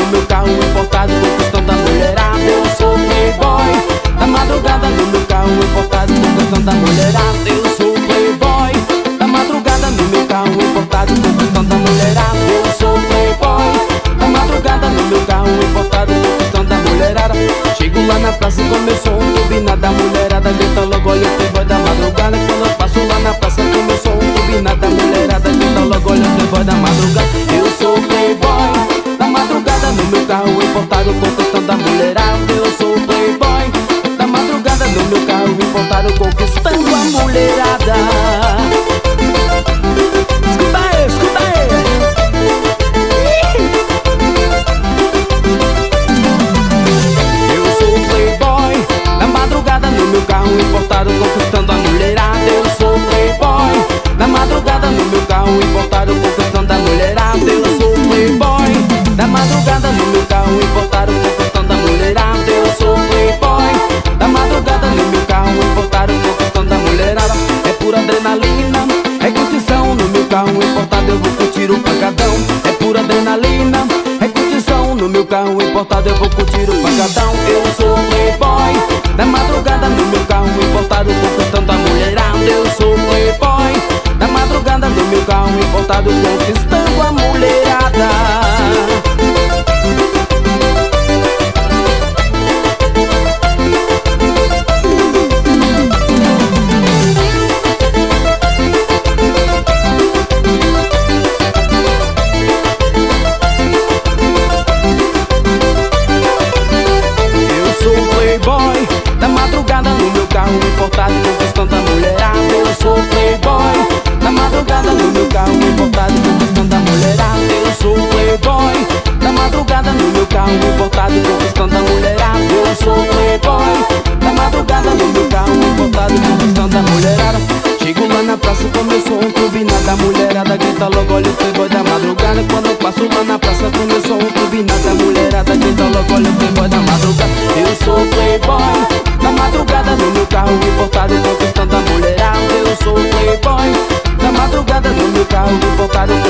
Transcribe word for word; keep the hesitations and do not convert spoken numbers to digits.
meu carro importado, conquistando a mulherada. Eu sou playboy. Na madrugada no meu carro importado, conquistando a mulherada. Eu sou playboy. Na madrugada no meu carro importado, conquistando a mulherada. Eu sou playboy. Na madrugada no meu carro importado, conquistando a mulherada. Chego lá na praça com meu som turbinado, a mulherada grita logo, olha o playboy da madrugada. Quando eu passo lá na praça com meu som turbinado, a mulherada grita logo, olha o playboy da madrugada. Eu sou playboy. Na madrugada no meu carro importado, conquistando a mulherada. Eu sou playboy. Na madrugada no meu carro importado, conquistando a mulherada. Escuta aí, escuta aí. Eu sou playboy. Na madrugada no meu carro importado, conquistando a mulherada. Eu sou playboy. Na madrugada no meu carro importado, conquistando a mulherada. Eu sou playboy. Na madrugada no meu carro importado, conquistando a mulherada. Eu sou playboy. Na madrugada no meu carro importado, conquistando a mulherada. É pura adrenalina, é curtição. No meu carro importado eu vou curtir o pancadão. É pura adrenalina, é curtição. No meu carro importado eu vou curtir o pancadão. Eu sou playboy. Na madrugada no meu carro importado, conquistando a mulherada. Eu sou playboy. Na madrugada no meu carro importado, conquistando a mulherada. Na madrugada no meu carro importado, conquistando a mulherada. Eu sou playboy. Na madrugada no meu carro importado, conquistando a mulherada. Eu sou playboy. Na madrugada no meu carro importado, conquistando a mulherada. Eu sou playboy. Na madrugada no meu carro importado, conquistando a mulherada. Chego lá na praça com meu som turbinado, a mulherada grita logo, olha o playboy da madrugada. Quando eu passo lá na praça com meu som turbinado, a mulherada grita logo, olha o playboy da madrugada. Eu sou playboy. Na madrugada no meu carro importado, conquistando a mulherada. Eu sou playboy. Na madrugada no meu carro importado,